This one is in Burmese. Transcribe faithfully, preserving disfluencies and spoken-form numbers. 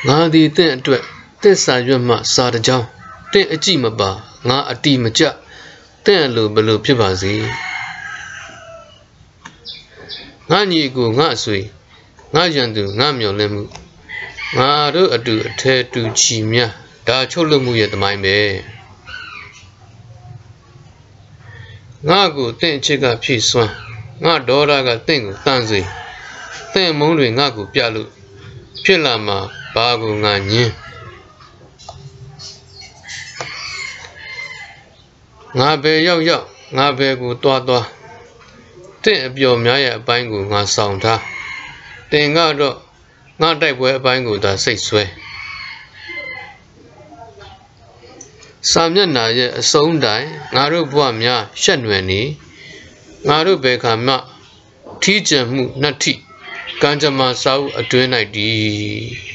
ငါသည်တင့်အတွက်တင့်စာရွက်မှစာတစ်ကြောင်းတင့်အကြည့်မပါငါအတီမကျတင့်အလိုဘလို့ဖြစ်ပါစေငါညီကိုငါအဆွေငါရန်သူငါမျော်လင့်မှုငါတို့အတူအထဲတူချီများဒါချုပ်လွတ်မှုရဲ့သမိုင်းပဲငါကိုတင့်အချစ်ကဖြည့်စွမ်းငါဒေါ်ရကတင့်ကိုတန်စေတင့်မုန်းတွေငါကိုပြလို့ဖြစ်လာမှာဘာကိုငါညင်းငါပဲရောက်ရောက်ငါပဲကိုတွားတွားတင့်အပျော်များရဲ့အပိုင်းကိုငါဆောင်ထားတင်ကတော့ငါတိုက်ပွဲအပိုင်းကိုသာစိတ်ဆွဲစာမျက်နှာရဲ့အဆုံးတိုင်ငါတို့ဘဝများရှက်နွယ်နေငါတို့ဘယ်ခါမှထီးကျန်မှုနှက်ထိကံကြမ္မာစာအုပ်အတွင်း၌တည်